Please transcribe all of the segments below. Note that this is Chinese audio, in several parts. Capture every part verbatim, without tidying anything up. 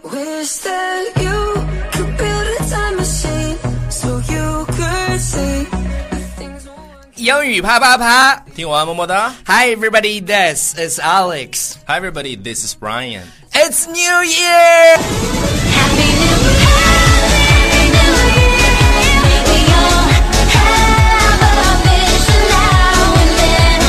Wish that you could build a time machine so you could see the things. 英语啪啪啪， 听完么么哒。 Hi everybody, this is Alex. Hi everybody, this is Brian. It's New Year! Happy New Year, Happy New Year. We all have a vision now and then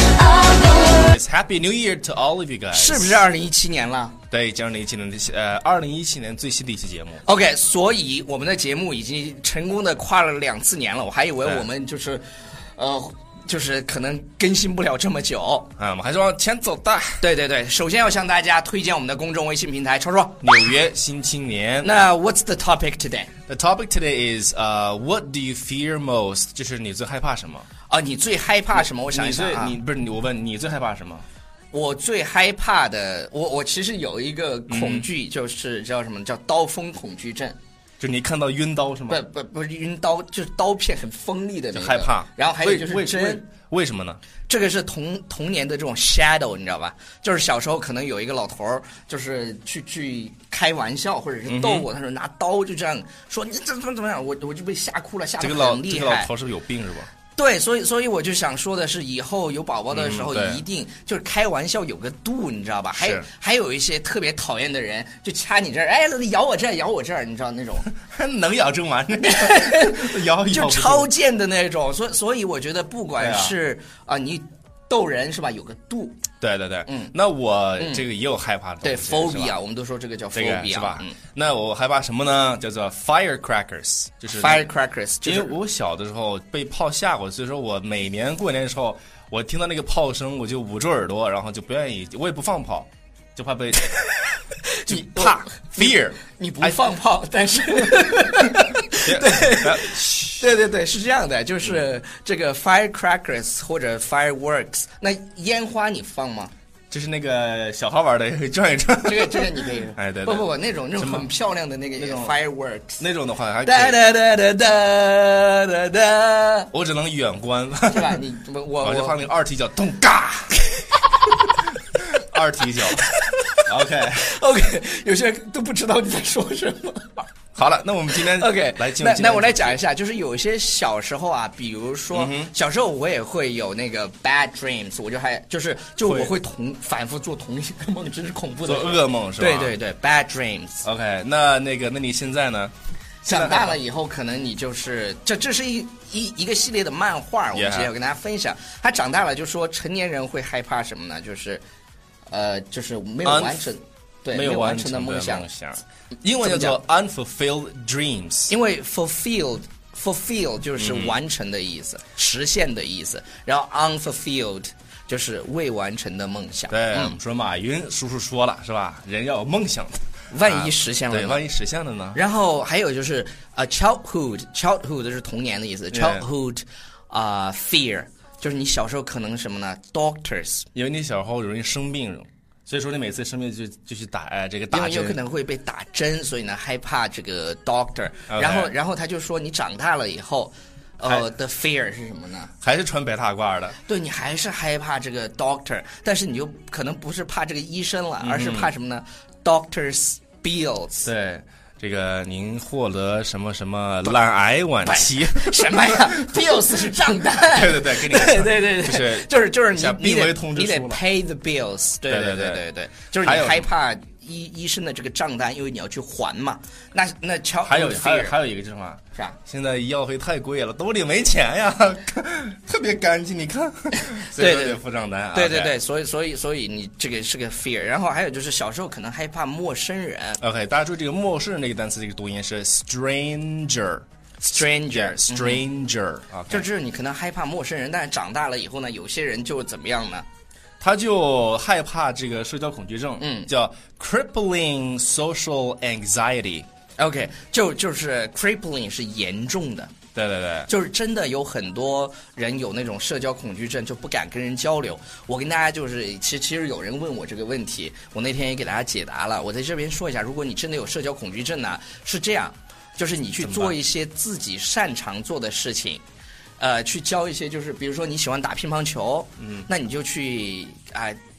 of the world. It's Happy New Year to all of you guys. 是不是二零一七年了？ 对，将是一七年的呃，二零一七年最新的一期节目。 OK， 所以我们的节目已经成功的跨了两次年了，我还以为我们就是，呃，就是可能更新不了这么久啊，我们还是往前走的。 对对对，首先要向大家推荐我们的公众微信平台，超说纽约新青年。 那 What's the topic today? The topic today is uh, what do you fear most? 就是你最害怕什么？ 啊，你最害怕什么？我想一想啊， 你不是你，我问你最害怕什么？ 我最害怕的，我我其实有一个恐惧，就是叫什么？叫刀锋恐惧症。 就你看到晕刀是吗？ 不不不是晕刀，就是刀片很锋利的那个， 就害怕。 然后还有就是针， 为, 为什么呢？ 这个是童童年的这种 shadow， 你知道吧？就是小时候可能有一个老头儿，就是去去开玩笑或者是逗我，嗯、他说拿刀就这样说，你怎么怎么样，我我就被吓哭了，吓得很厉害。 这个老这个老头是不是有病是吧？ 对，所以所以我就想说的是，以后有宝宝的时候， 嗯、 一定就是开玩笑有个度，你知道吧？还有还有一些特别讨厌的人，就掐你这儿，哎，咬我这儿，咬我这儿，你知道那种， 能咬正完，咬就超贱的那种。所以所以我觉得，不管是啊、呃、你逗人是吧，有个度。 对对对， 嗯， 那我这个也有害怕的东西， 对 phobia， 我们都说这个叫 phobia，、 这个、是吧？嗯，那我害怕什么呢？叫做 firecrackers， 就是 firecrackers， 因为我小的时候被炮吓过，所以说我每年过年的时候，我听到那个炮声，我就捂住耳朵，然后就不愿意，我也不放炮，就怕被，就怕 fear， 你不放炮，但是。对对对对，是这样的，就是这个 firecrackers 或者 fireworks， 那烟花你放吗？ 就是那个小孩玩的转一转， 这个这个你可以， 哎对， 不不不，那种那种很漂亮的那个那种 fireworks， 那种的话还哒哒哒哒哒哒哒， 我只能远观， 是吧？你我我我就放那个二踢脚，咚嘎，二踢脚 ，OK OK， 有些人都不知道你在说什么。 好了，那我们今天 OK 来进入。 那那我来讲一下，就是有些小时候啊，比如说、嗯、小时候我也会有那个 bad dreams， 我就还就是就我会同反复做同一个梦，真是恐怖的做噩梦是吧？ 对对对 ，bad dreams。 OK， 那那个那你现在呢？ 长大了以后，可能你就是这这是一一一个系列的漫画，我们之前有跟大家分享。他长大了就说成年人会害怕什么呢？就是呃，就是没有完成。对， 没有完成的梦想， 英文叫做 unfulfilled dreams。 因为 fulfilled fulfill 就是完成的意思、嗯，实现的意思。然后 unfulfilled 就是未完成的梦想。 对，嗯、我们说马云叔叔说了是吧？人要有梦想的， 万一实现了、啊， 对，万一实现了呢？ 然后还有就是呃、uh, childhood childhood 是童年的意思 ，childhood 啊、uh, fear 就是你小时候可能什么呢 ？doctors， 因为你小时候容易生病。所以说你每次生病就就去打哎这个打针， 因为有可能会被打针，所以呢害怕这个 doctor。Okay. 然后然后他就说你长大了以后，呃的 fear 是什么呢？ 还是穿白大褂的。 对，你还是害怕这个 doctor， 但是你就可能不是怕这个医生了，嗯、而是怕什么呢 ？doctor's bills。 对。这个您获得什么什么懒癌晚期？ 什么呀 ？bills 是账单。 对对对，跟你对对对对， 就是就是就是你病危通知书了，你得 pay the bills。对对对对对，就是你害怕医医生的这个账单，因为你要去还嘛。那那乔还有还有还有一个什么？ 啥？ 现在医药费太贵了，兜里没钱呀，特别干净，你看。 对对对， 付账单啊。 对对对，所以所以所以你这个是个 fear。然后还有就是小时候可能害怕陌生人。 OK， 大家注意这个陌生人这个单词，这个读音是 stranger。stranger，stranger， 嗯、就是你可能害怕陌生人，但是长大了以后呢，有些人就怎么样呢？ 他就害怕这个社交恐惧症， 嗯， 叫 crippling social anxiety。OK， 就就是 crippling 是严重的。 对对对， 就是真的有很多人有那种社交恐惧症，就不敢跟人交流。我跟大家就是，其实其实有人问我这个问题，我那天也给大家解答了。我在这边说一下，如果你真的有社交恐惧症呢，是这样，就是你去做一些自己擅长做的事情，呃，去教一些，就是比如说你喜欢打乒乓球，嗯，那你就去啊。呃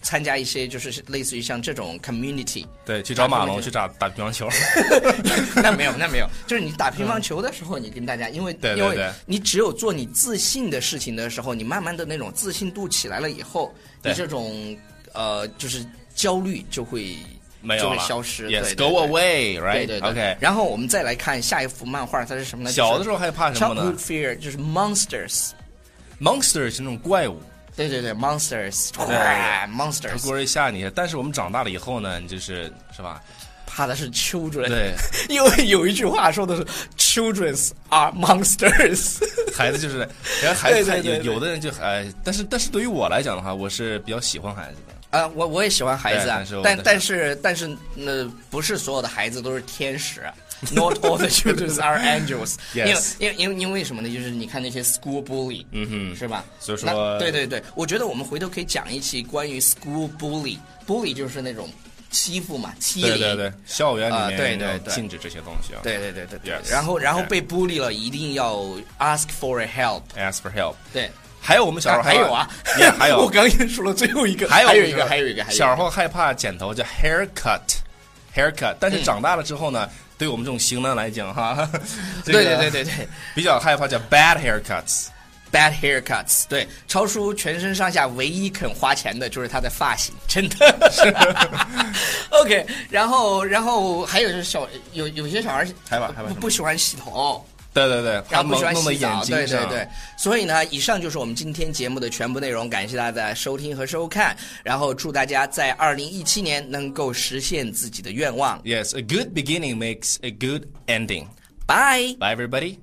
参加一些就是类似于像这种 community， 对，去找马龙去打打乒乓球。 那没有，那没有，就是你打乒乓球的时候，你跟大家，因为对对对因为你只有做你自信的事情的时候，你慢慢的那种自信度起来了以后，你这种呃就是焦虑就会就会没有了消失。 Yes, 对 go 对 away, 对 right? 对对 OK. 然后我们再来看下一幅漫画，它是什么呢？ 小的时候害怕什么呢 ？Childhood fear 就是 monsters。 Monster 是那种怪物， 对对对 ，monsters， 对哇他 ，monsters， 故意吓你。但是我们长大了以后呢，你就是是吧？ 怕的是 children。 对， 因为有一句话说的是 childrens are monsters。 孩子就是，人家孩子对对对对有有的人就哎，但是但是对于我来讲的话，我是比较喜欢孩子的。 啊，我我也喜欢孩子啊对， 但但但是但是呃，不是所有的孩子都是天使。Not all the children are angels。 因为 Yes 因为因为因为什么呢？就是你看那些 school bully， 嗯哼， 是吧？ 所以说那对对对，我觉得我们回头可以讲一期关于 school bully，bully 就是那种欺负嘛，欺凌。 对对对，校园啊里面要对对对禁止这些东西啊。 对对对对对 Yes 然后然后 Okay 被 bully 了，一定要 ask for a help。 ，ask for help。 对， 还有我们小时候还有啊， 也还有我刚刚说了最后一个， 还有还有一个，还有一个，还有一个小时候害怕剪头叫 haircut，haircut， 但是长大了之后呢，对我们这种型男来讲哈，这个对对对对对比较害怕叫 bad haircuts。 ，bad haircuts。对，超叔全身上下唯一肯花钱的就是他的发型，真的是。OK， 然后然后还有就是小有有些小孩害怕害怕什么不不喜欢洗头。 对对对， 然后不喜欢弄到洗澡， 眼睛上。 对对对，所以呢，以上就是我们今天节目的全部内容，感谢大家的收听和收看，然后祝大家在二零一七年能够实现自己的愿望。 Yes, a good beginning makes a good ending. Bye。 Bye everybody.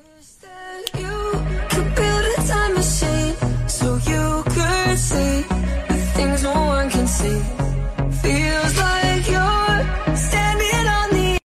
You could build a time machine so you could see the things no one can see.